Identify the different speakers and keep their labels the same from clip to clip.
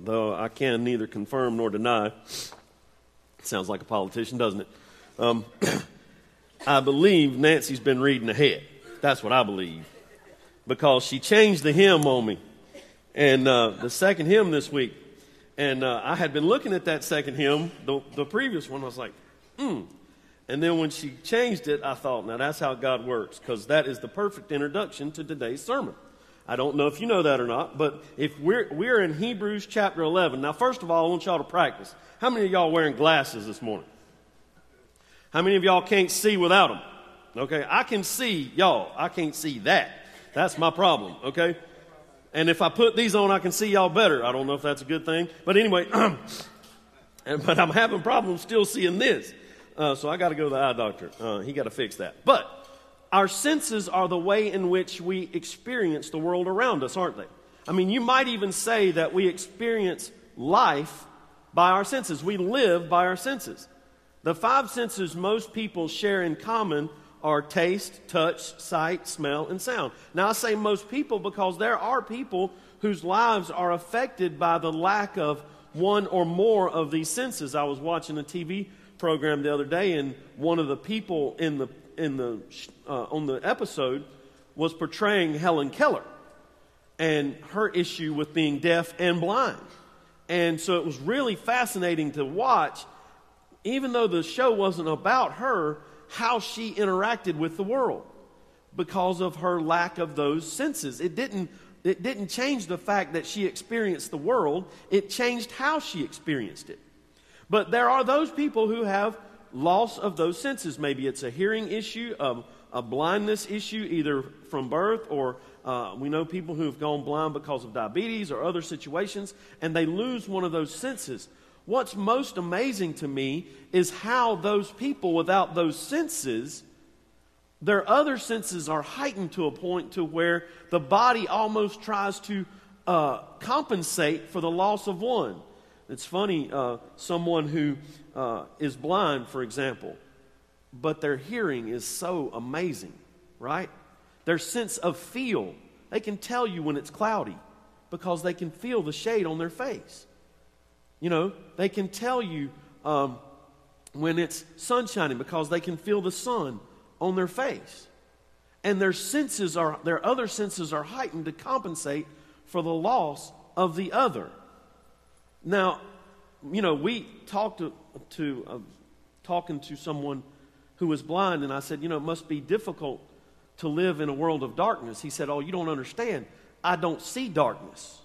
Speaker 1: though I can neither confirm nor deny. Sounds like a politician, doesn't it? I believe Nancy's been reading ahead. That's what I believe. Because she changed the hymn on me. And the second hymn this week. And I had been looking at that second hymn, the previous one. I was like, And then when she changed it, I thought, now that's how God works, because that is the perfect introduction to today's sermon. I don't know if you know that or not, but if we're in Hebrews chapter 11. Now, first of all, I want y'all to practice. How many of y'all wearing glasses this morning? How many of y'all can't see without them? Okay, I can see y'all. I can't see that. That's my problem, okay? And if I put these on, I can see y'all better. I don't know if that's a good thing. But anyway, but I'm having problems still seeing this. So I got to go to the eye doctor. He got to fix that. But our senses are the way in which we experience the world around us, aren't they? I mean, you might even say that we experience life by our senses. We live by our senses. The five senses most people share in common are taste, touch, sight, smell, and sound. Now, I say most people because there are people whose lives are affected by the lack of one or more of these senses. I was watching a TV program the other day, and one of the people on the episode was portraying Helen Keller and her issue with being deaf and blind. And so it was really fascinating to watch, even though the show wasn't about her, how she interacted with the world because of her lack of those senses. It didn't change the fact that she experienced the world. It changed how she experienced it. But there are those people who have loss of those senses. Maybe it's a hearing issue, a blindness issue, either from birth, or we know people who have gone blind because of diabetes or other situations, and they lose one of those senses. What's most amazing to me is how those people without those senses, their other senses are heightened to a point to where the body almost tries to compensate for the loss of one. It's funny, someone who is blind, for example, but their hearing is so amazing, right? Their sense of feel, they can tell you when it's cloudy because they can feel the shade on their face. You know, they can tell you when it's sun shining because they can feel the sun on their face. And their other senses are heightened to compensate for the loss of the other. Now, you know, we talking to someone who was blind, and I said, you know, it must be difficult to live in a world of darkness. He said, oh, you don't understand. I don't see darkness.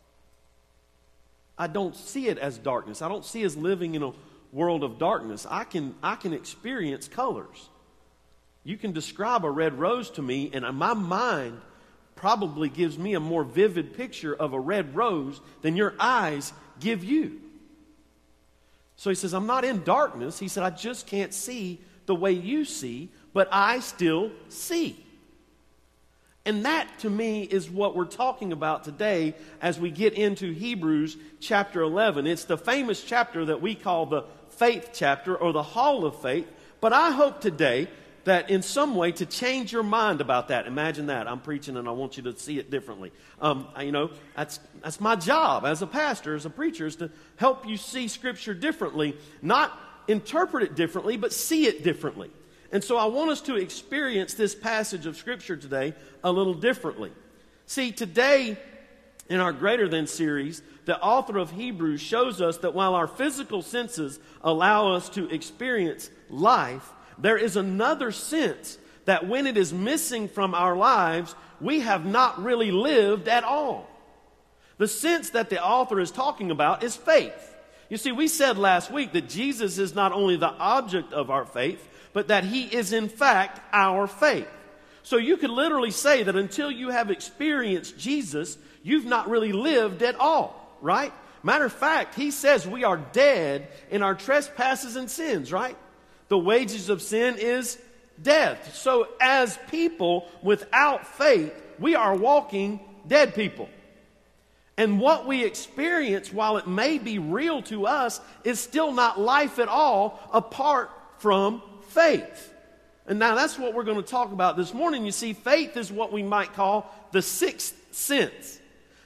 Speaker 1: I don't see it as darkness. I don't see it as living in a world of darkness. I can experience colors. You can describe a red rose to me, and my mind probably gives me a more vivid picture of a red rose than your eyes give you. So he says, I'm not in darkness. He said, I just can't see the way you see, but I still see. And that, to me, is what we're talking about today as we get into Hebrews chapter 11. It's the famous chapter that we call the faith chapter or the hall of faith. But I hope today that in some way to change your mind about that. Imagine that. I'm preaching and I want you to see it differently. You know, that's my job as a pastor, as a preacher, is to help you see Scripture differently. Not interpret it differently, but see it differently. And so I want us to experience this passage of Scripture today a little differently. See, today in our Greater Than series, the author of Hebrews shows us that while our physical senses allow us to experience life, there is another sense that when it is missing from our lives, we have not really lived at all. The sense that the author is talking about is faith. You see, we said last week that Jesus is not only the object of our faith, but that He is in fact our faith. So you could literally say that until you have experienced Jesus, you've not really lived at all, right? Matter of fact, He says we are dead in our trespasses and sins, right? The wages of sin is death. So as people without faith, we are walking dead people. And what we experience, while it may be real to us, is still not life at all apart from faith. And now that's what we're going to talk about this morning. You see, faith is what we might call the sixth sense.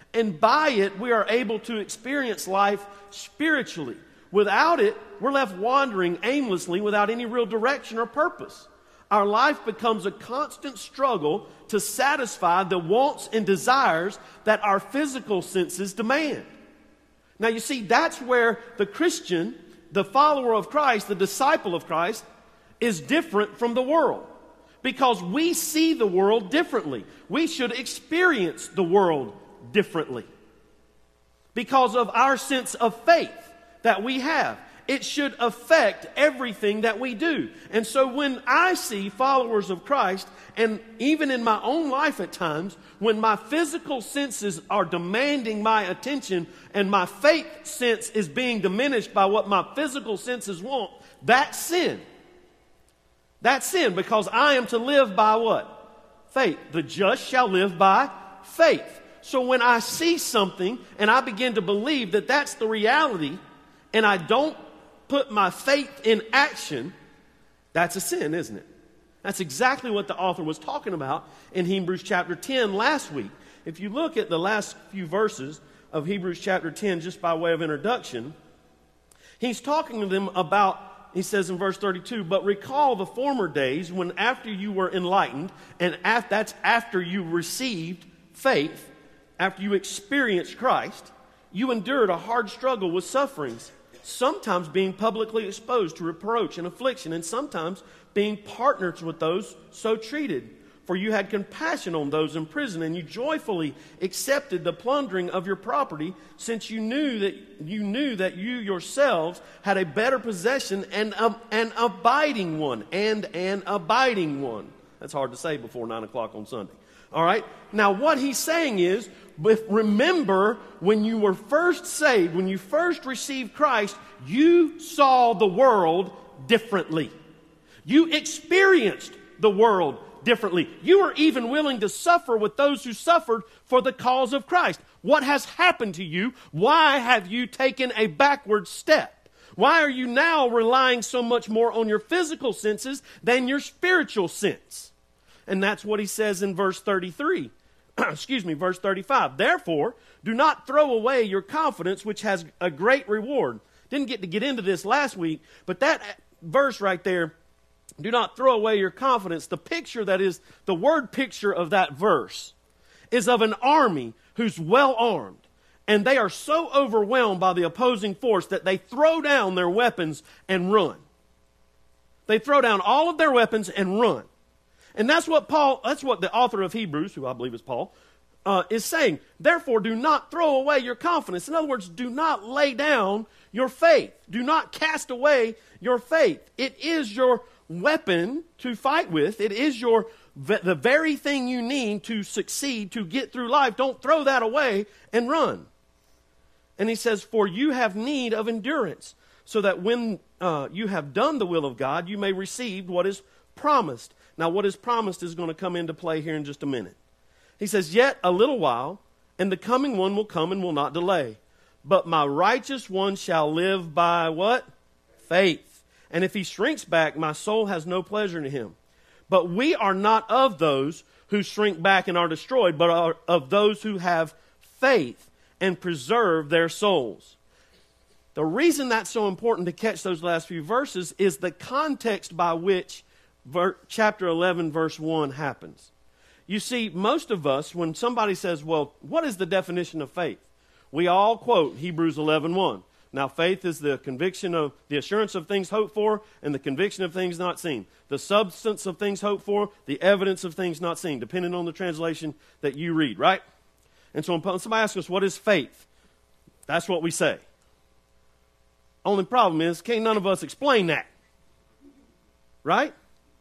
Speaker 1: And by it, we are able to experience life spiritually. Without it, we're left wandering aimlessly without any real direction or purpose. Our life becomes a constant struggle to satisfy the wants and desires that our physical senses demand. Now you see, that's where the Christian, the follower of Christ, the disciple of Christ, is different from the world. Because we see the world differently. We should experience the world differently. Because of our sense of faith that we have. It should affect everything that we do. And so when I see followers of Christ, and even in my own life at times, when my physical senses are demanding my attention and my faith sense is being diminished by what my physical senses want, that's sin. That's sin, because I am to live by what? Faith. The just shall live by faith. So when I see something and I begin to believe that that's the reality, and I don't put my faith in action, that's a sin, isn't it? That's exactly what the author was talking about in Hebrews chapter 10 last week. If you look at the last few verses of Hebrews chapter 10, just by way of introduction, he's talking to them about, he says in verse 32, but recall the former days when after you were enlightened, and that's after you received faith, after you experienced Christ, you endured a hard struggle with sufferings, sometimes being publicly exposed to reproach and affliction, and sometimes being partners with those so treated. For you had compassion on those in prison, and you joyfully accepted the plundering of your property, since you knew that you yourselves had a better possession and an abiding one. That's hard to say before 9 o'clock on Sunday. All right? Now what he's saying is, remember when you were first saved, when you first received Christ, you saw the world differently. You experienced the world differently. You were even willing to suffer with those who suffered for the cause of Christ. What has happened to you? Why have you taken a backward step? Why are you now relying so much more on your physical senses than your spiritual sense? And that's what he says in verse 33. Verse 35. Therefore, do not throw away your confidence, which has a great reward. Didn't get into this last week, but that verse right there, do not throw away your confidence. The picture that is, the word picture of that verse is of an army who's well armed. And they are so overwhelmed by the opposing force that they throw down their weapons and run. They throw down all of their weapons and run. And that's what the author of Hebrews, who I believe is Paul, is saying. Therefore, do not throw away your confidence. In other words, do not lay down your faith. Do not cast away your faith. It is your weapon to fight with. It is the very thing you need to succeed, to get through life. Don't throw that away and run. And he says, for you have need of endurance, so that when you have done the will of God, you may receive what is promised. Now, what is promised is going to come into play here in just a minute. He says, yet a little while, and the coming one will come and will not delay. But my righteous one shall live by what? Faith. And if he shrinks back, my soul has no pleasure in him. But we are not of those who shrink back and are destroyed, but are of those who have faith and preserve their souls. The reason that's so important to catch those last few verses is the context by which chapter 11, verse 1 happens. You see, most of us, when somebody says, well, what is the definition of faith? We all quote Hebrews 11:1. Now, faith is the conviction of the assurance of things hoped for and the conviction of things not seen. The substance of things hoped for, the evidence of things not seen, depending on the translation that you read, right? And so when somebody asks us, what is faith? That's what we say. Only problem is, can't none of us explain that. Right?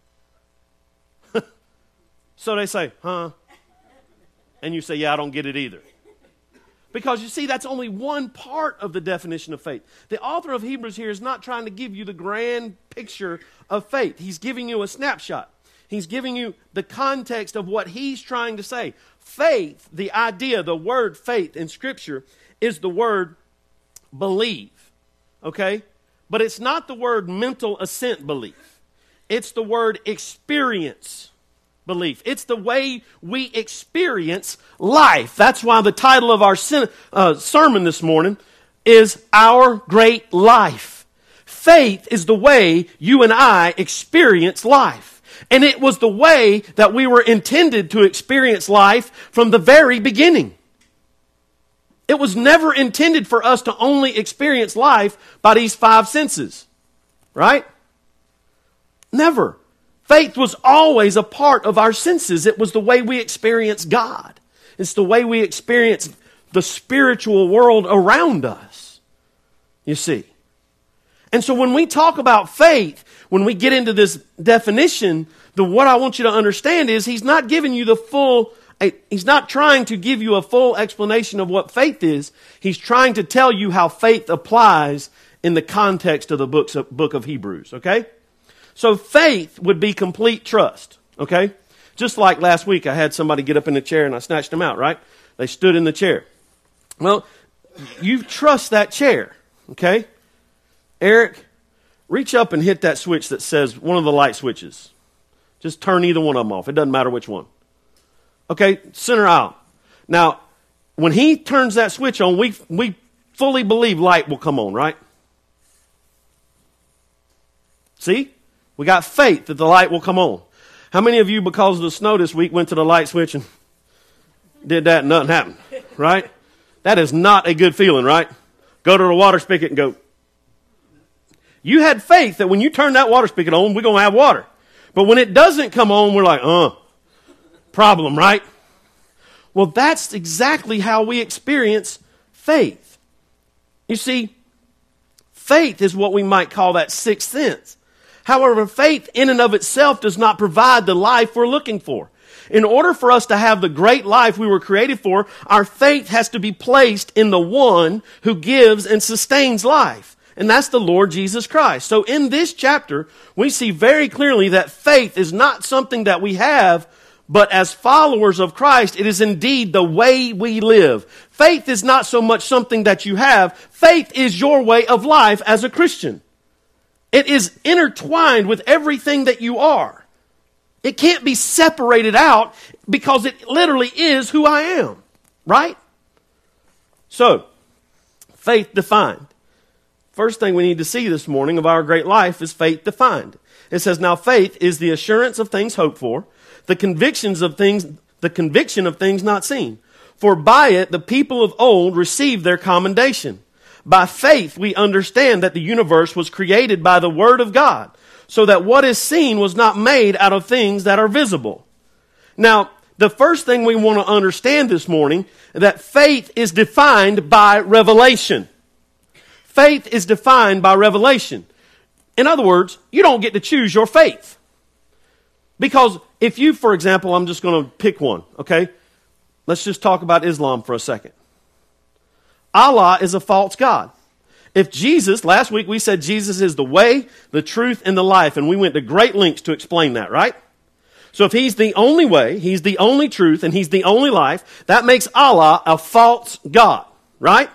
Speaker 1: So they say, huh? And you say, yeah, I don't get it either. Because you see, that's only one part of the definition of faith. The author of Hebrews here is not trying to give you the grand picture of faith. He's giving you a snapshot. He's giving you the context of what he's trying to say. Faith, the idea, the word faith in Scripture is the word believe. Okay? But it's not the word mental assent belief. It's the word experience belief. It's the way we experience life. That's why the title of our sermon this morning is Our Great Life. Faith is the way you and I experience life. And it was the way that we were intended to experience life from the very beginning. It was never intended for us to only experience life by these five senses. Right? Never. Faith was always a part of our senses. It was the way we experience God. It's the way we experience the spiritual world around us. You see. And so when we talk about faith, when we get into this definition, what I want you to understand is he's not giving you he's not trying to give you a full explanation of what faith is. He's trying to tell you how faith applies in the context of the book of Hebrews, okay? So faith would be complete trust, okay? Just like last week I had somebody get up in the chair and I snatched them out, right? They stood in the chair. Well, you trust that chair, okay? Eric, reach up and hit that switch that says one of the light switches. Just turn either one of them off. It doesn't matter which one. Okay, center aisle. Now, when he turns that switch on, we fully believe light will come on, right? See? We got faith that the light will come on. How many of you, because of the snow this week, went to the light switch and did that and nothing happened? Right? That is not a good feeling, right? Go to the water spigot and go. You had faith that when you turn that water spigot on, we're going to have water. But when it doesn't come on, we're like, problem, right? Well, that's exactly how we experience faith. You see, faith is what we might call that sixth sense. However, faith in and of itself does not provide the life we're looking for. In order for us to have the great life we were created for, our faith has to be placed in the one who gives and sustains life. And that's the Lord Jesus Christ. So in this chapter, we see very clearly that faith is not something that we have, but as followers of Christ, it is indeed the way we live. Faith is not so much something that you have. Faith is your way of life as a Christian. It is intertwined with everything that you are. It can't be separated out because it literally is who I am. Right? So, faith defined. First thing we need to see this morning of our great life is faith defined. It says, now faith is the assurance of things hoped for, the conviction of things not seen. For by it the people of old received their commendation. By faith we understand that the universe was created by the word of God, so that what is seen was not made out of things that are visible. Now, the first thing we want to understand this morning is that faith is defined by revelation. Faith is defined by revelation. In other words, you don't get to choose your faith. Because if you, for example, I'm just going to pick one, okay? Let's just talk about Islam for a second. Allah is a false god. If Jesus, last week we said Jesus is the way, the truth, and the life, and we went to great lengths to explain that, right? So if he's the only way, he's the only truth, and he's the only life, that makes Allah a false god, right?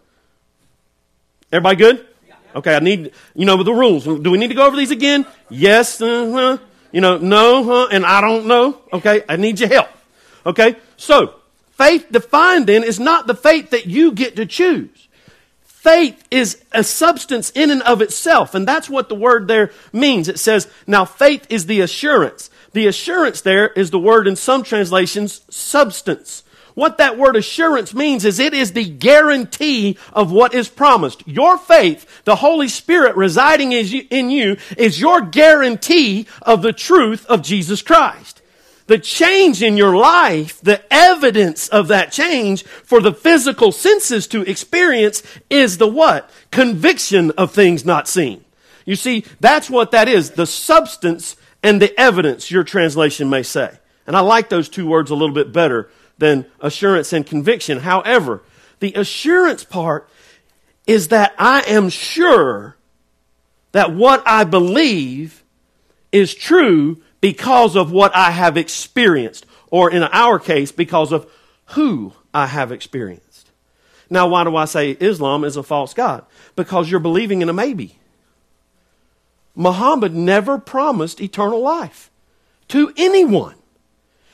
Speaker 1: Everybody good? Okay, I need, the rules. Do we need to go over these again? Yes, no, and I don't know. Okay, I need your help. Okay, so faith defined then is not the faith that you get to choose. Faith is a substance in and of itself, and that's what the word there means. It says, now faith is the assurance. The assurance there is the word in some translations, substance. What that word assurance means is it is the guarantee of what is promised. Your faith, the Holy Spirit residing in you, is your guarantee of the truth of Jesus Christ. The change in your life, the evidence of that change for the physical senses to experience is the what? Conviction of things not seen. You see, that's what that is, the substance and the evidence, your translation may say. And I like those two words a little bit better than assurance and conviction. However, the assurance part is that I am sure that what I believe is true because of what I have experienced, or in our case, because of who I have experienced. Now, why do I say Islam is a false god? Because you're believing in a maybe. Muhammad never promised eternal life to anyone.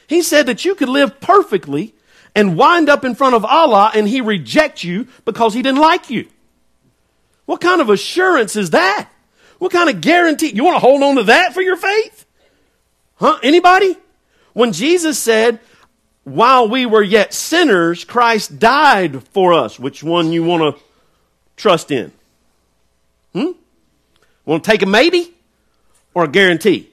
Speaker 1: He said that you could live perfectly and wind up in front of Allah and He reject you because He didn't like you. What kind of assurance is that? What kind of guarantee? You want to hold on to that for your faith? Huh? Anybody? When Jesus said, while we were yet sinners, Christ died for us. Which one you want to trust in? Want to take a maybe or a guarantee?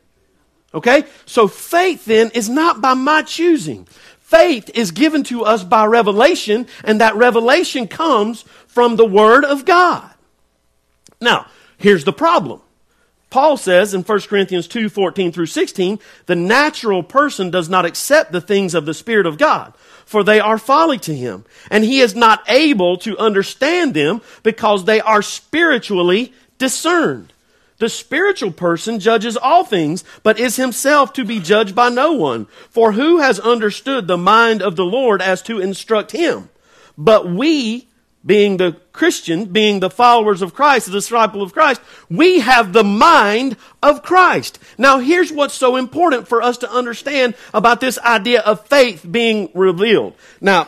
Speaker 1: Okay? So faith then is not by my choosing. Faith is given to us by revelation, and that revelation comes from the Word of God. Now, here's the problem. Paul says in 1 Corinthians 2:14 through 16, the natural person does not accept the things of the Spirit of God, for they are folly to him, and he is not able to understand them because they are spiritually discerned. The spiritual person judges all things, but is himself to be judged by no one. For who has understood the mind of the Lord as to instruct him? But we, being the Christian, being the followers of Christ, the disciple of Christ, we have the mind of Christ. Now here's what's so important for us to understand about this idea of faith being revealed. Now,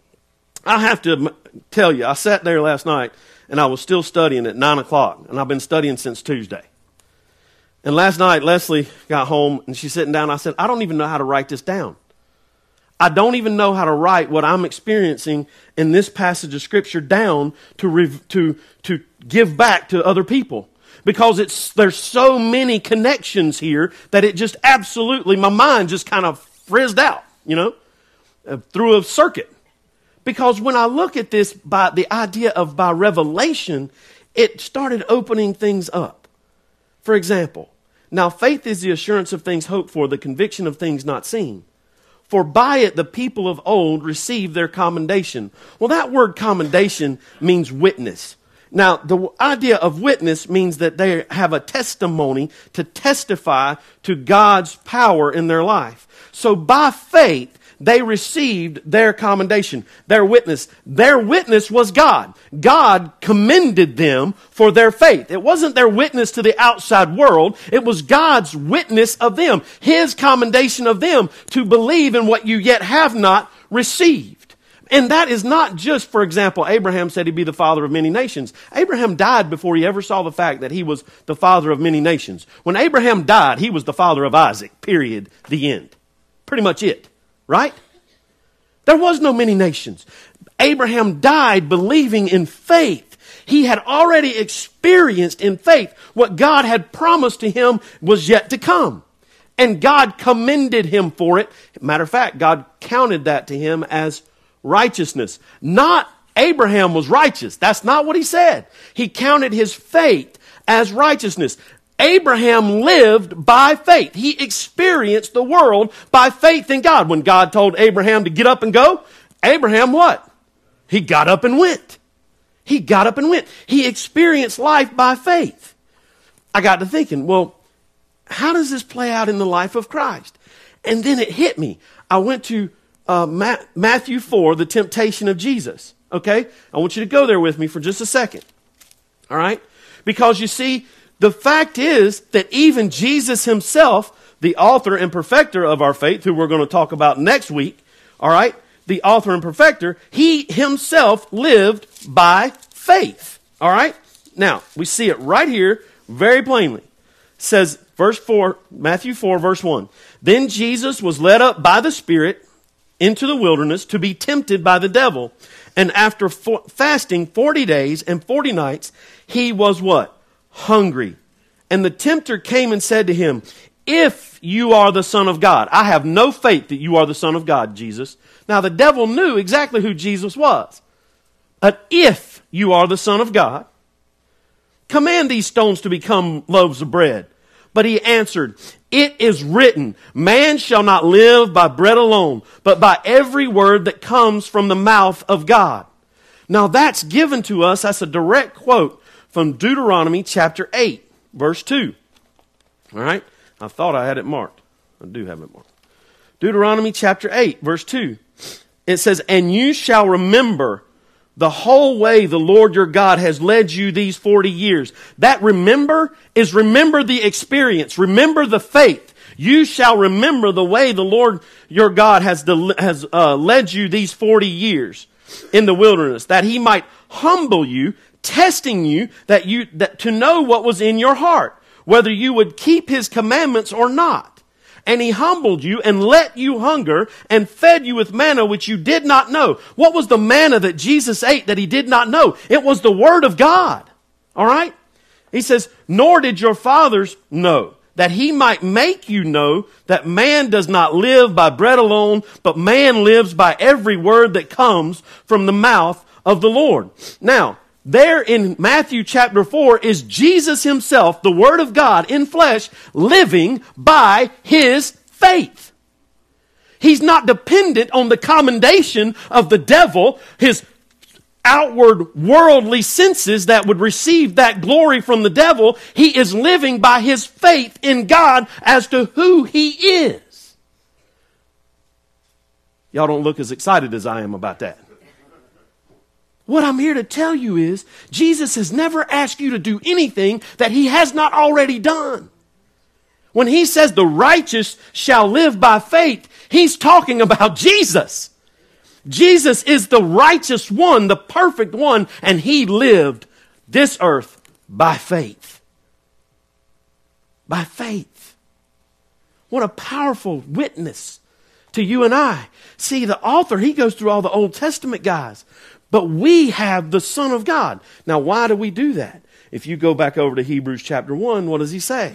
Speaker 1: I have to tell you, I sat there last night and I was still studying at 9 o'clock, and I've been studying since Tuesday. And last night, Leslie got home, and she's sitting down. I said, I don't even know how to write this down. I don't even know how to write what I'm experiencing in this passage of Scripture down to give back to other people. Because there's so many connections here that it just absolutely, my mind just kind of frizzed out, through a circuit. Because when I look at this by the idea of by revelation, it started opening things up. For example, now faith is the assurance of things hoped for, the conviction of things not seen. For by it the people of old received their commendation. Well, that word commendation means witness. Now, the idea of witness means that they have a testimony to testify to God's power in their life. So by faith, they received their commendation, their witness. Their witness was God. God commended them for their faith. It wasn't their witness to the outside world. It was God's witness of them, His commendation of them to believe in what you yet have not received. And that is not just, for example, Abraham said he'd be the father of many nations. Abraham died before he ever saw the fact that he was the father of many nations. When Abraham died, he was the father of Isaac, period, the end. Pretty much it. Right? There was no many nations. Abraham died believing in faith. He had already experienced in faith what God had promised to him was yet to come. And God commended him for it. Matter of fact, God counted that to him as righteousness. Not Abraham was righteous. That's not what he said. He counted his faith as righteousness. Abraham lived by faith. He experienced the world by faith in God. When God told Abraham to get up and go, Abraham what? He got up and went. He got up and went. He experienced life by faith. I got to thinking, well, how does this play out in the life of Christ? And then it hit me. I went to Matthew 4, the temptation of Jesus. Okay? I want you to go there with me for just a second. All right? Because you see, the fact is that even Jesus himself, the author and perfecter of our faith, who we're going to talk about next week, all right, the author and perfecter, he himself lived by faith. All right? Now, we see it right here very plainly. It says, verse 4, Matthew 4, verse 1. Then Jesus was led up by the Spirit into the wilderness to be tempted by the devil. And after fasting 40 days and 40 nights, he was what? Hungry. And the tempter came and said to him, if you are the Son of God. I have no faith that you are the Son of God, Jesus. Now the devil knew exactly who Jesus was. But if you are the Son of God, command these stones to become loaves of bread. But he answered, it is written, man shall not live by bread alone, but by every word that comes from the mouth of God. Now that's given to us, that's a direct quote from Deuteronomy chapter 8, verse 2. All right? I thought I had it marked. I do have it marked. Deuteronomy chapter 8, verse 2. It says, and you shall remember the whole way the Lord your God has led you these 40 years. That remember is remember the experience. Remember the faith. You shall remember the way the Lord your God has led you these 40 years in the wilderness, that he might humble you, testing you that to know what was in your heart, whether you would keep his commandments or not. And he humbled you and let you hunger and fed you with manna which you did not know. What was the manna that Jesus ate that he did not know? It was the Word of God. All right? He says, nor did your fathers know, that he might make you know that man does not live by bread alone, but man lives by every word that comes from the mouth of the Lord. Now, there in Matthew chapter 4 is Jesus himself, the Word of God in flesh, living by his faith. He's not dependent on the commendation of the devil, his outward worldly senses that would receive that glory from the devil. He is living by his faith in God as to who he is. Y'all don't look as excited as I am about that. What I'm here to tell you is, Jesus has never asked you to do anything that he has not already done. When he says the righteous shall live by faith, he's talking about Jesus. Jesus is the righteous one, the perfect one, and he lived this earth by faith. By faith. What a powerful witness to you and I. See, the author, he goes through all the Old Testament guys. But we have the Son of God. Now, why do we do that? If you go back over to Hebrews chapter 1, what does he say?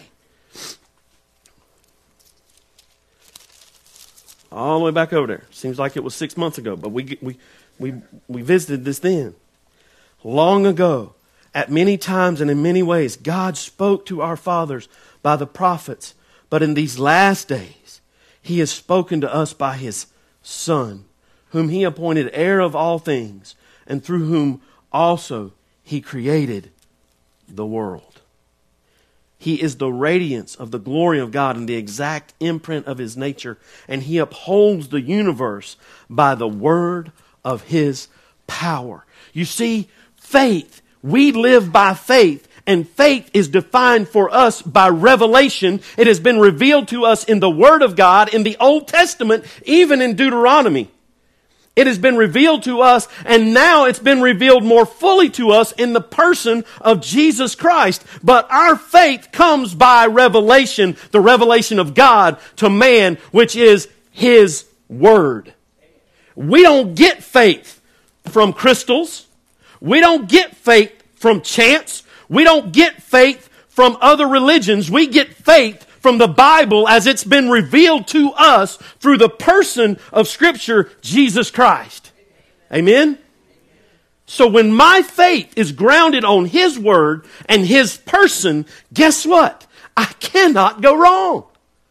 Speaker 1: All the way back over there. Seems like it was 6 months ago, but we visited this then. Long ago, at many times and in many ways, God spoke to our fathers by the prophets. But in these last days, he has spoken to us by his Son, whom he appointed heir of all things, and through whom also he created the world. He is the radiance of the glory of God and the exact imprint of his nature, and he upholds the universe by the word of his power. You see, faith, we live by faith, and faith is defined for us by revelation. It has been revealed to us in the Word of God, in the Old Testament, even in Deuteronomy. It has been revealed to us, and now it's been revealed more fully to us in the person of Jesus Christ. But our faith comes by revelation, the revelation of God to man, which is his Word. We don't get faith from crystals. We don't get faith from chance. We don't get faith from other religions. We get faith from the Bible as it's been revealed to us through the person of Scripture, Jesus Christ. Amen? So when my faith is grounded on his word and his person, guess what? I cannot go wrong.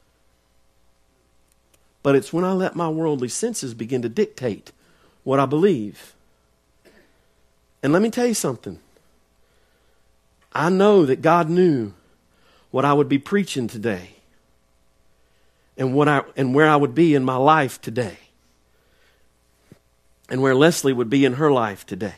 Speaker 1: But it's when I let my worldly senses begin to dictate what I believe. And let me tell you something. I know that God knew what I would be preaching today, and where I would be in my life today, and where Leslie would be in her life today.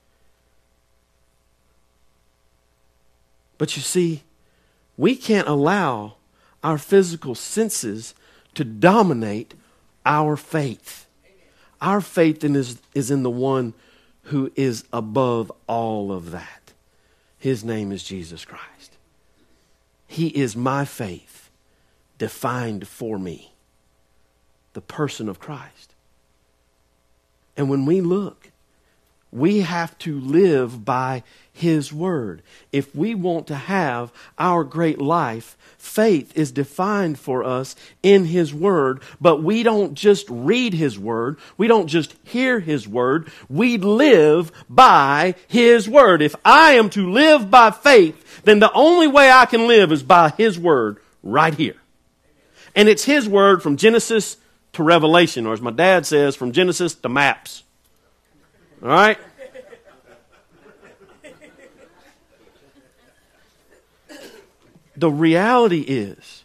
Speaker 1: But you see, we can't allow our physical senses to dominate our faith. Our faith is in the one who is above all of that. His name is Jesus Christ. He is my faith defined for me. The person of Christ. And when we look, we have to live by his word. If we want to have our great life, faith is defined for us in his word. But we don't just read his word. We don't just hear his word. We live by his word. If I am to live by faith, then the only way I can live is by his word right here. And it's his word from Genesis to Revelation, or as my dad says, from Genesis to maps. All right? The reality is,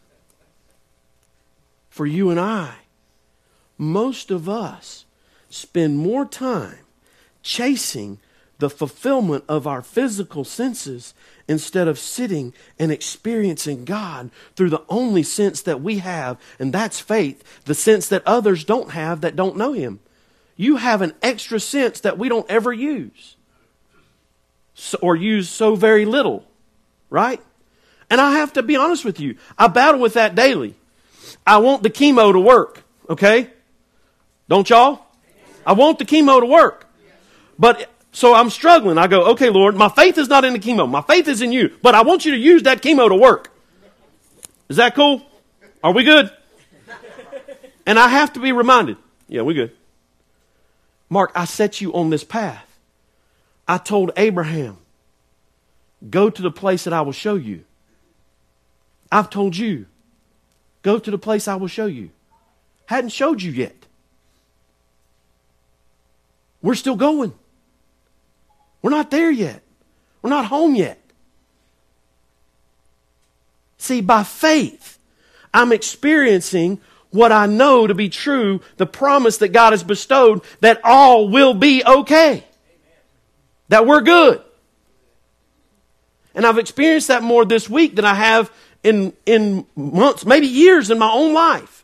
Speaker 1: for you and I, most of us spend more time chasing
Speaker 2: the fulfillment of our physical senses instead of sitting and experiencing God through the only sense that we have, and that's faith, the sense that others don't have that don't know Him. You have an extra sense that we don't ever use, or use so very little, right? And I have to be honest with you, I battle with that daily. I want the chemo to work, okay? Don't y'all? I want the chemo to work. But so I'm struggling. I go, okay, Lord, my faith is not in the chemo. My faith is in you. But I want you to use that chemo to work. Is that cool? Are we good? And I have to be reminded. Yeah, we good. Mark, I set you on this path. I told Abraham, go to the place that I will show you. I've told you, go to the place I will show you. Hadn't showed you yet. We're still going. We're not there yet. We're not home yet. See, by faith, I'm experiencing what I know to be true, the promise that God has bestowed that all will be okay. That we're good. And I've experienced that more this week than I have in months, maybe years in my own life.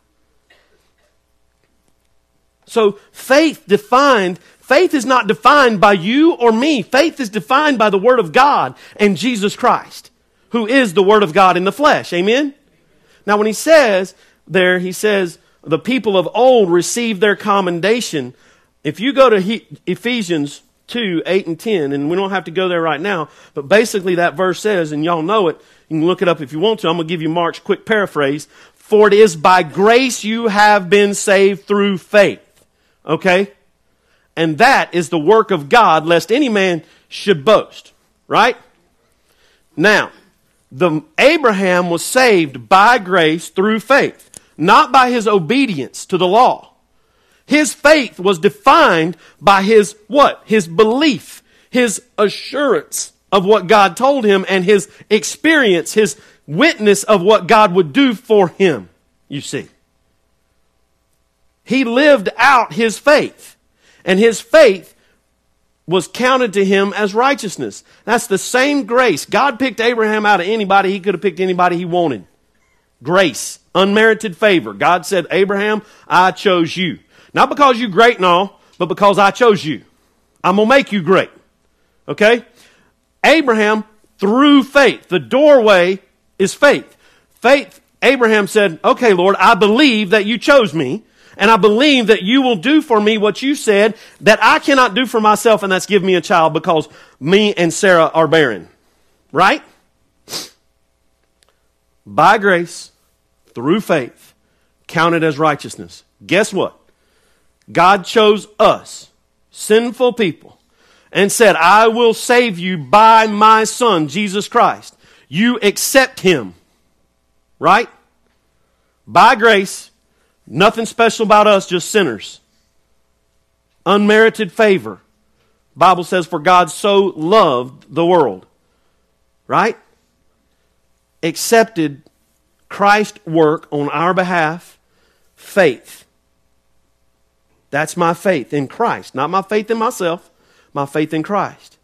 Speaker 2: So faith is not defined by you or me. Faith is defined by the Word of God and Jesus Christ, who is the Word of God in the flesh. Amen? Now when he says, the people of old received their commendation. If you go to Ephesians 2, 8 and 10, and we don't have to go there right now, but basically that verse says, and y'all know it, you can look it up if you want to. I'm going to give you Mark's quick paraphrase. For it is by grace you have been saved through faith. Okay? And that is the work of God, lest any man should boast. Right? Now, Abraham was saved by grace through faith, not by his obedience to the law. His faith was defined by his what? His belief, his assurance of what God told him, and his experience, his witness of what God would do for him, you see. He lived out his faith, and his faith was counted to him as righteousness. That's the same grace. God picked Abraham out of anybody. He could have picked anybody he wanted. Grace, unmerited favor. God said, Abraham, I chose you. Not because you're great and all, but because I chose you. I'm going to make you great. Okay? Abraham, through faith. The doorway is faith. Faith, Abraham said, okay, Lord, I believe that you chose me. And I believe that you will do for me what you said that I cannot do for myself, and that's give me a child because me and Sarah are barren. Right? By grace, through faith, counted as righteousness. Guess what? God chose us, sinful people, and said, I will save you by my Son, Jesus Christ. You accept Him. Right? By grace, nothing special about us, just sinners. Unmerited favor. Bible says, for God so loved the world. Right? Accepted Christ's work on our behalf. Faith. That's my faith in Christ. Not my faith in myself. My faith in Christ.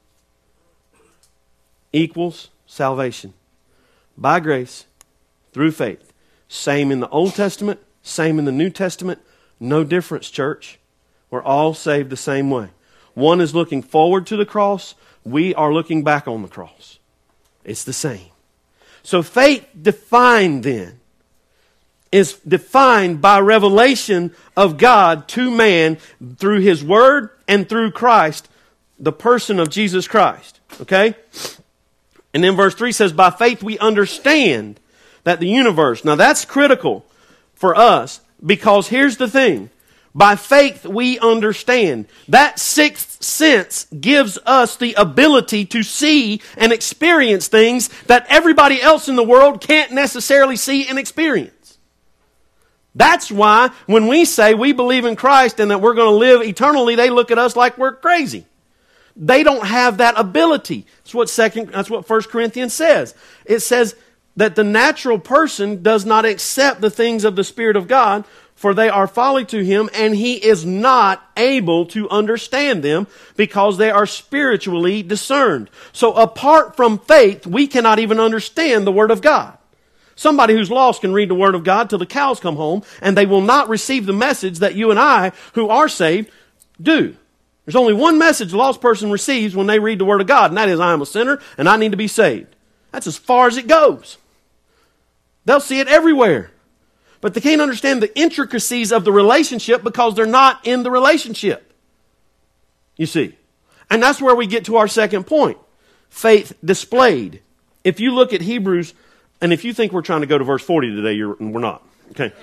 Speaker 2: Equals salvation. By grace, through faith. Same in the Old Testament. Same in the New Testament. No difference, church. We're all saved the same way. One is looking forward to the cross. We are looking back on the cross. It's the same. So faith defined then is defined by revelation of God to man through His Word and through Christ, the person of Jesus Christ. Okay? And then verse 3 says, by faith we understand that the universe. Now that's critical for us, because here's the thing. By faith we understand. That sixth sense gives us the ability to see and experience things that everybody else in the world can't necessarily see and experience. That's why when we say we believe in Christ and that we're going to live eternally, they look at us like we're crazy. They don't have that ability. That's what 1 Corinthians says. It says that the natural person does not accept the things of the Spirit of God, for they are folly to him, and he is not able to understand them because they are spiritually discerned. So apart from faith, we cannot even understand the Word of God. Somebody who's lost can read the Word of God till the cows come home, and they will not receive the message that you and I, who are saved, do. There's only one message the lost person receives when they read the Word of God, and that is, I am a sinner, and I need to be saved. That's as far as it goes. They'll see it everywhere. But they can't understand the intricacies of the relationship because they're not in the relationship. You see. And that's where we get to our second point. Faith displayed. If you look at Hebrews, and if you think we're trying to go to verse 40 today, we're not. Okay.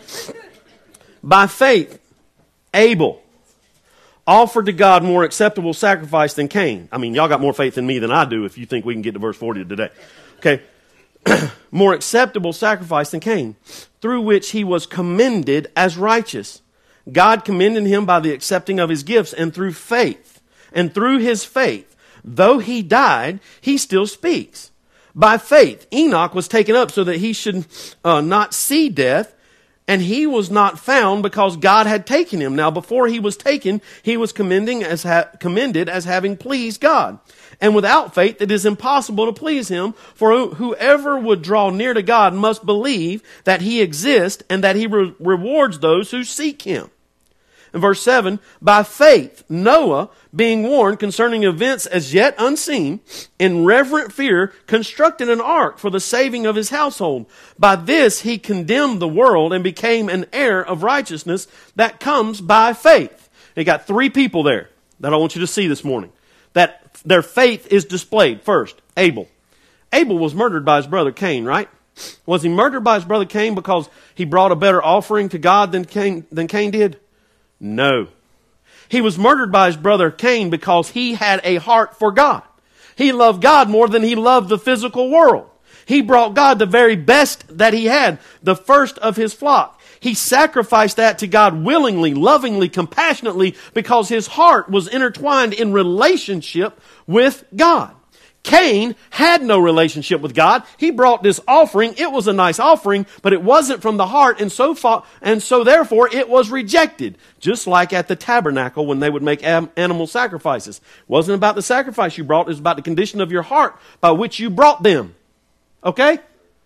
Speaker 2: By faith, Abel offered to God more acceptable sacrifice than Cain. I mean, y'all got more faith in me than I do if you think we can get to verse 40 today. Okay. More acceptable sacrifice than Cain, through which he was commended as righteous. God commended him by the accepting of his gifts, and through faith. And through his faith, though he died, he still speaks. By faith, Enoch was taken up so that he should not see death, and he was not found because God had taken him. Now, before he was taken, he was commended as having pleased God. And without faith, it is impossible to please him, for whoever would draw near to God must believe that he exists and that he rewards those who seek him. In verse 7, by faith, Noah, being warned concerning events as yet unseen, in reverent fear, constructed an ark for the saving of his household. By this he condemned the world and became an heir of righteousness that comes by faith. You got three people there that I want you to see this morning, that their faith is displayed. First, Abel. Abel was murdered by his brother Cain, right? Was he murdered by his brother Cain because he brought a better offering to God than Cain did? No. He was murdered by his brother Cain because he had a heart for God. He loved God more than he loved the physical world. He brought God the very best that he had, the first of his flock. He sacrificed that to God willingly, lovingly, compassionately, because his heart was intertwined in relationship with God. Cain had no relationship with God. He brought this offering. It was a nice offering, but it wasn't from the heart, and so therefore it was rejected. Just like at the tabernacle when they would make animal sacrifices. It wasn't about the sacrifice you brought, it was about the condition of your heart by which you brought them. Okay?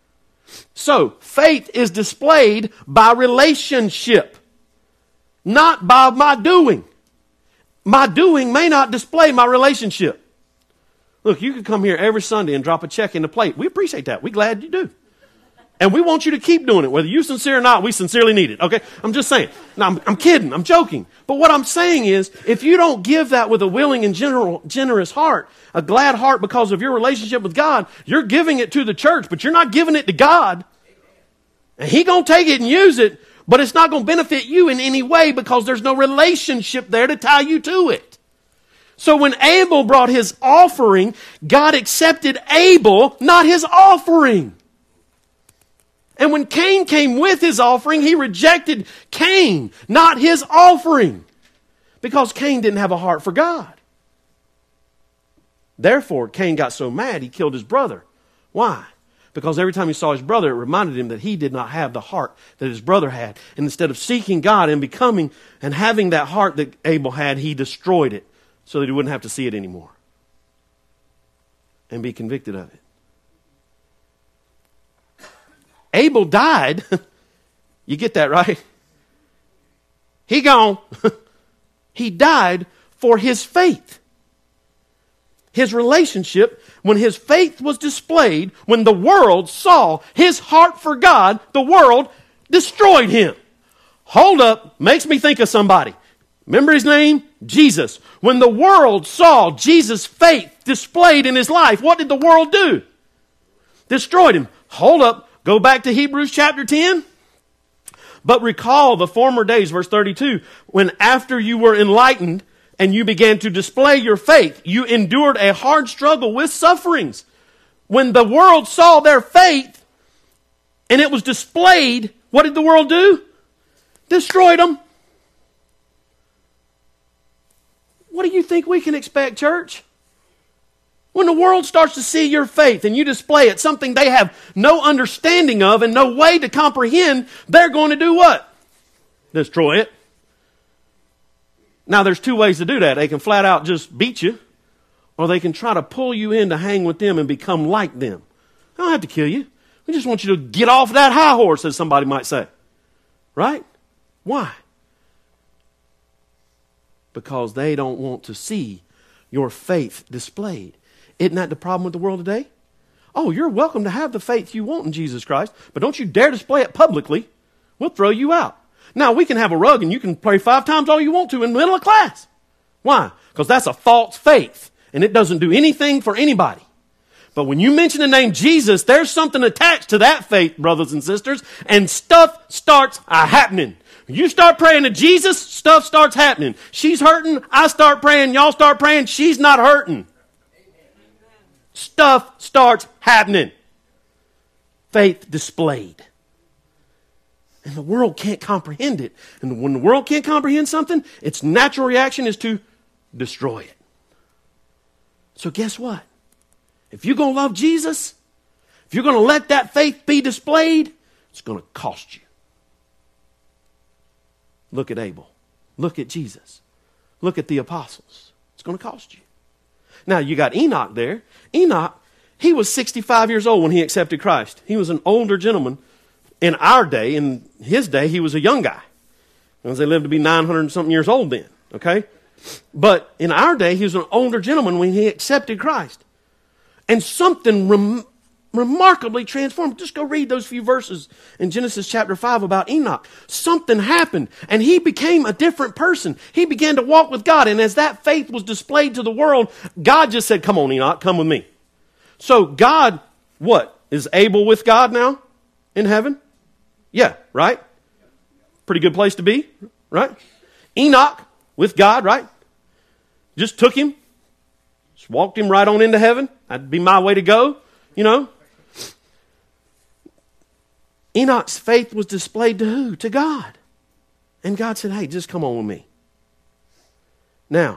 Speaker 2: So, faith is displayed by relationship, not by my doing. My doing may not display my relationship. Look, you could come here every Sunday and drop a check in the plate. We appreciate that. We're glad you do. And we want you to keep doing it. Whether you're sincere or not, we sincerely need it. Okay? I'm just saying. No, I'm kidding. I'm joking. But what I'm saying is, if you don't give that with a willing and generous heart, a glad heart because of your relationship with God, you're giving it to the church, but you're not giving it to God. And He's going to take it and use it, but it's not going to benefit you in any way because there's no relationship there to tie you to it. So when Abel brought his offering, God accepted Abel, not his offering. And when Cain came with his offering, he rejected Cain, not his offering. Because Cain didn't have a heart for God. Therefore, Cain got so mad he killed his brother. Why? Because every time he saw his brother, it reminded him that he did not have the heart that his brother had. And instead of seeking God and becoming and having that heart that Abel had, he destroyed it so that he wouldn't have to see it anymore and be convicted of it. Abel died. You get that, right? He gone. He died for his faith. His relationship, when his faith was displayed, when the world saw his heart for God, the world destroyed him. Hold up, makes me think of somebody. Remember his name? Jesus. When the world saw Jesus' faith displayed in his life, what did the world do? Destroyed him. Hold up, go back to Hebrews chapter 10. But recall the former days, verse 32, when after you were enlightened and you began to display your faith, you endured a hard struggle with sufferings. When the world saw their faith and it was displayed, what did the world do? Destroyed them. What do you think we can expect, church? When the world starts to see your faith and you display it, something they have no understanding of and no way to comprehend, they're going to do what? destroy it. Now, there's two ways to do that. They can flat out just beat you, or they can try to pull you in to hang with them and become like them. They don't have to kill you. We just want you to get off that high horse, as somebody might say. Right? Why? Because they don't want to see your faith displayed. Isn't that the problem with the world today? Oh, you're welcome to have the faith you want in Jesus Christ, but don't you dare display it publicly. We'll throw you out. Now, we can have a rug and you can pray 5 times all you want to in the middle of class. Why? Because that's a false faith, and it doesn't do anything for anybody. But when you mention the name Jesus, there's something attached to that faith, brothers and sisters, and stuff starts happening. When you start praying to Jesus, stuff starts happening. She's hurting, I start praying, y'all start praying, she's not hurting. Stuff starts happening. Faith displayed. And the world can't comprehend it. And when the world can't comprehend something, its natural reaction is to destroy it. So guess what? If you're going to love Jesus, if you're going to let that faith be displayed, it's going to cost you. Look at Abel. Look at Jesus. Look at the apostles. It's going to cost you. Now, you got Enoch there. Enoch, he was 65 years old when he accepted Christ. He was an older gentleman. In our day, in his day, he was a young guy. Because they lived to be 900 and something years old then. Okay? But in our day, he was an older gentleman when he accepted Christ. And something remarkably transformed. Just go read those few verses in Genesis chapter 5 about Enoch. Something happened, and he became a different person. He began to walk with God, and as that faith was displayed to the world, God just said, come on, Enoch, come with me. So God, what? Is Abel with God now in heaven? Yeah, right? Pretty good place to be, right? Enoch with God, right? Just took him. Just walked him right on into heaven. That'd be my way to go, you know. Enoch's faith was displayed to who? To God. And God said, hey, just come on with me. Now,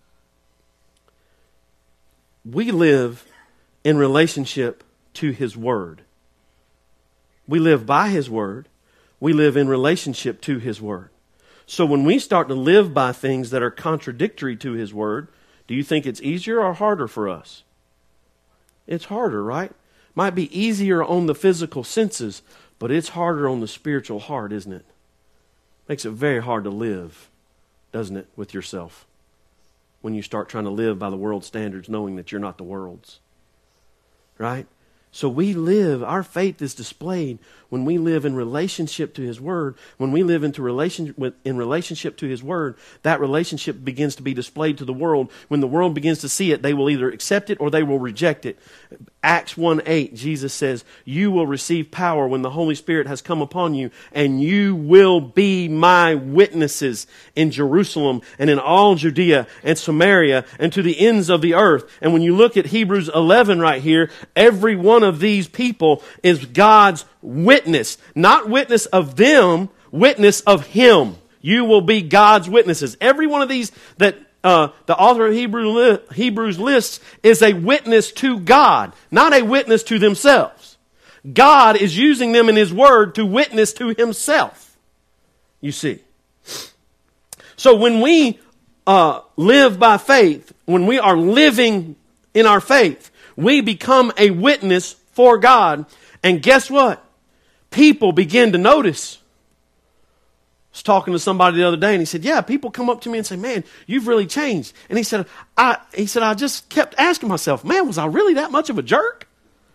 Speaker 2: we live in relationship to His Word. We live by His Word. We live in relationship to His Word. So when we start to live by things that are contradictory to His Word, do you think it's easier or harder for us? It's harder, right? Might be easier on the physical senses, but it's harder on the spiritual heart, isn't it? Makes it very hard to live, doesn't it, with yourself? When you start trying to live by the world's standards, knowing that you're not the world's. Right? So we live, our faith is displayed when we live in relationship to His Word. When we live in relationship to His Word, that relationship begins to be displayed to the world. When the world begins to see it, they will either accept it or they will reject it. Acts 1:8, Jesus says, you will receive power when the Holy Spirit has come upon you, and you will be my witnesses in Jerusalem and in all Judea and Samaria and to the ends of the earth. And when you look at Hebrews 11 right here, every one of these people is God's witness. Not witness of them, witness of Him. You will be God's witnesses. Every one of these that the author of Hebrews lists is a witness to God, not a witness to themselves. God is using them in His Word to witness to Himself. You see. So when we live by faith, when we are living in our faith, we become a witness for God. And guess what? People begin to notice. I was talking to somebody the other day, and he said, yeah, people come up to me and say, man, you've really changed. And he said, I just kept asking myself, man, was I really that much of a jerk?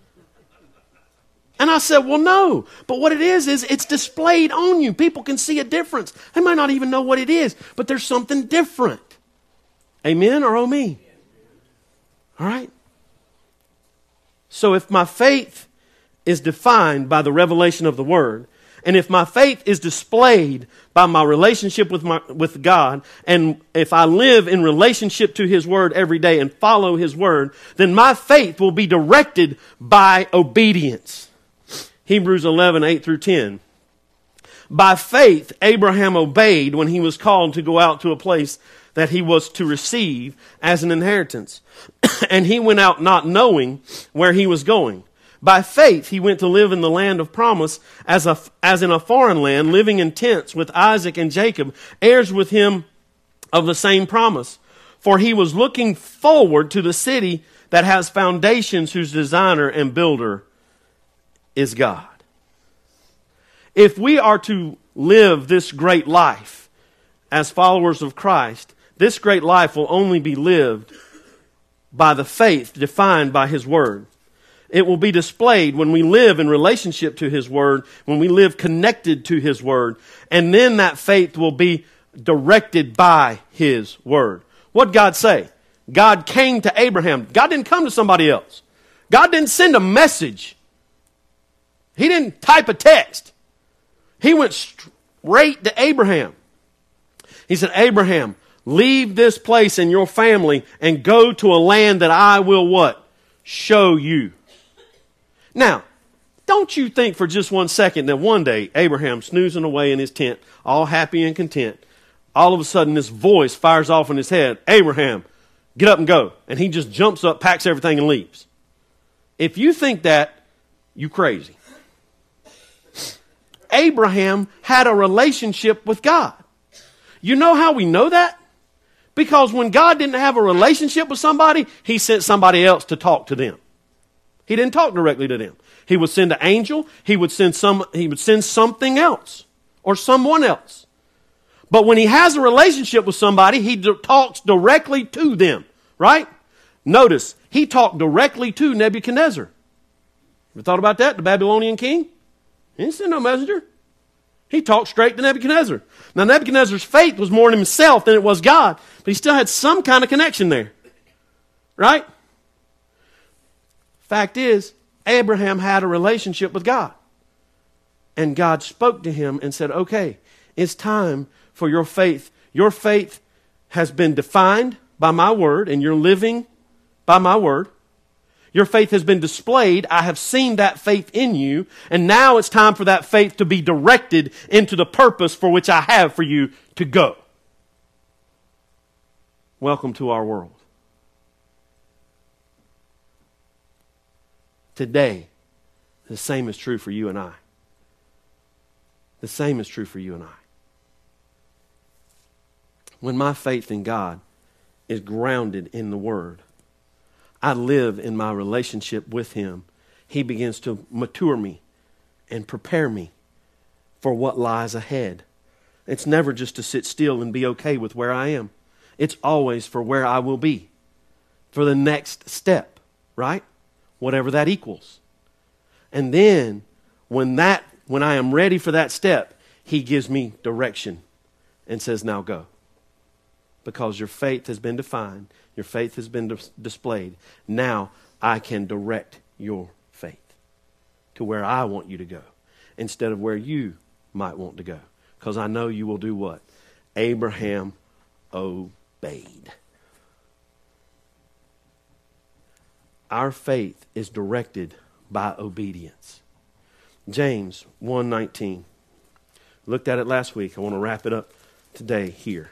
Speaker 2: And I said, well, no. But what it is it's displayed on you. People can see a difference. They might not even know what it is, but there's something different. Amen or oh me? All right? So if my faith is defined by the revelation of the Word, and if my faith is displayed by my relationship with God, and if I live in relationship to His Word every day and follow His Word, then my faith will be directed by obedience. Hebrews 11:8 through 10. By faith, Abraham obeyed when he was called to go out to a place that he was to receive as an inheritance. And he went out not knowing where he was going. By faith, he went to live in the land of promise as in a foreign land, living in tents with Isaac and Jacob, heirs with him of the same promise. For he was looking forward to the city that has foundations, whose designer and builder is God. If we are to live this great life as followers of Christ, this great life will only be lived by the faith defined by His Word. It will be displayed when we live in relationship to His Word, when we live connected to His Word, and then that faith will be directed by His Word. What did God say? God came to Abraham. God didn't come to somebody else. God didn't send a message. He didn't type a text. He went straight to Abraham. He said, Abraham, leave this place and your family and go to a land that I will what? Show you. Now, don't you think for just 1 second that one day Abraham snoozing away in his tent, all happy and content, all of a sudden this voice fires off in his head, Abraham, get up and go. And he just jumps up, packs everything and leaves. If you think that, you crazy. Abraham had a relationship with God. You know how we know that? Because when God didn't have a relationship with somebody, He sent somebody else to talk to them. He didn't talk directly to them. He would send an angel. He would send something else or someone else. But when He has a relationship with somebody, He talks directly to them, right? Notice, He talked directly to Nebuchadnezzar. Ever thought about that? The Babylonian king? He didn't send no messenger. He talked straight to Nebuchadnezzar. Now, Nebuchadnezzar's faith was more in himself than it was God, but he still had some kind of connection there. Right? Fact is, Abraham had a relationship with God. And God spoke to him and said, okay, it's time for your faith. Your faith has been defined by my word, and you're living by my word. Your faith has been displayed. I have seen that faith in you. And now it's time for that faith to be directed into the purpose for which I have for you to go. Welcome to our world. Today, the same is true for you and I. The same is true for you and I. When my faith in God is grounded in the Word, I live in my relationship with Him. He begins to mature me and prepare me for what lies ahead. It's never just to sit still and be okay with where I am. It's always for where I will be, for the next step, right? Whatever that equals. And then when I am ready for that step, He gives me direction and says, now go. Because your faith has been defined. Your faith has been displayed. Now I can direct your faith to where I want you to go instead of where you might want to go. Because I know you will do what? Abraham obeyed. Our faith is directed by obedience. James 1:19. Looked at it last week. I want to wrap it up today here.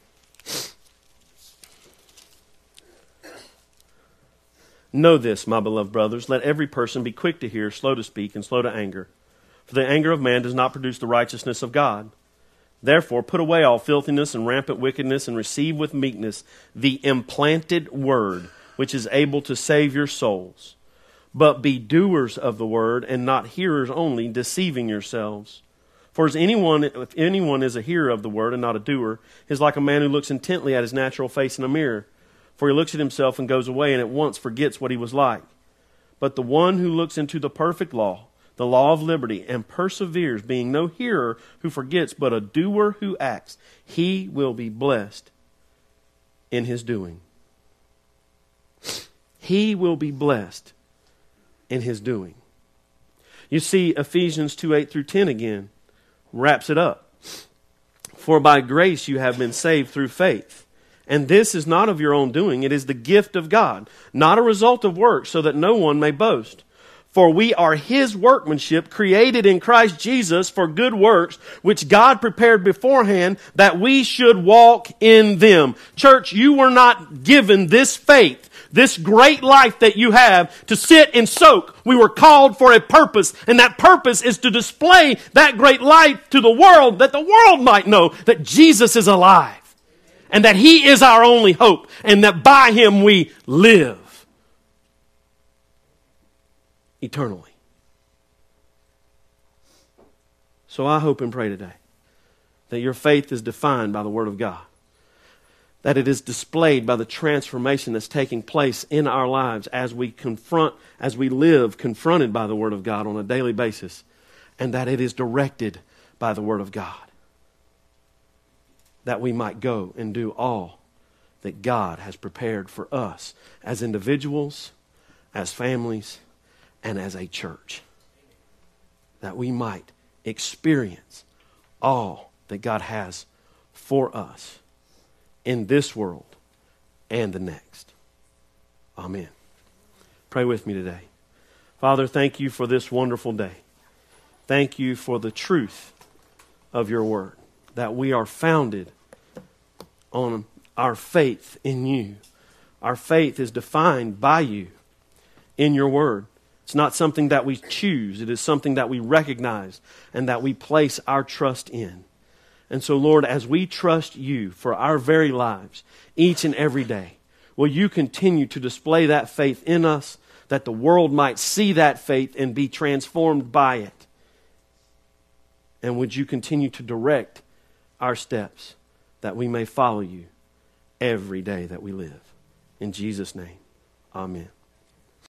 Speaker 2: Know this, my beloved brothers, let every person be quick to hear, slow to speak, and slow to anger. For the anger of man does not produce the righteousness of God. Therefore, put away all filthiness and rampant wickedness, and receive with meekness the implanted word, which is able to save your souls. But be doers of the word, and not hearers only, deceiving yourselves. For if anyone is a hearer of the word and not a doer, is like a man who looks intently at his natural face in a mirror. For he looks at himself and goes away and at once forgets what he was like. But the one who looks into the perfect law, the law of liberty, and perseveres, being no hearer who forgets, but a doer who acts, he will be blessed in his doing. He will be blessed in his doing. You see, Ephesians 2:8 through 10 again wraps it up. For by grace you have been saved through faith. And this is not of your own doing. It is the gift of God, not a result of works, so that no one may boast. For we are His workmanship, created in Christ Jesus for good works, which God prepared beforehand that we should walk in them. Church, you were not given this faith, this great life that you have, to sit and soak. We were called for a purpose, and that purpose is to display that great life to the world, that the world might know that Jesus is alive, and that He is our only hope, and that by Him we live eternally. So I hope and pray today that your faith is defined by the Word of God, that it is displayed by the transformation that's taking place in our lives as we live confronted by the Word of God on a daily basis, and that it is directed by the Word of God, that we might go and do all that God has prepared for us as individuals, as families, and as a church, that we might experience all that God has for us in this world and the next. Amen. Pray with me today. Father, thank you for this wonderful day. Thank you for the truth of your word, that we are founded on our faith in you. Our faith is defined by you in your word. It's not something that we choose. It is something that we recognize and that we place our trust in. And so, Lord, as we trust you for our very lives, each and every day, will you continue to display that faith in us, that the world might see that faith and be transformed by it? And would you continue to direct our steps, that we may follow you every day that we live? In Jesus' name, amen.